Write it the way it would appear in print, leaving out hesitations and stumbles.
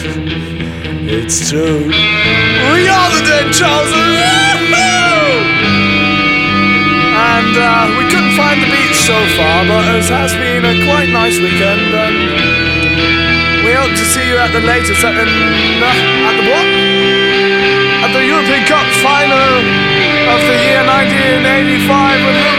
It's true. We are the Dead Trousers! And we couldn't find the beach so far, but it has been a quite nice weekend, and we hope to see you at the latest at the what? At the European Cup final of the year 1985 with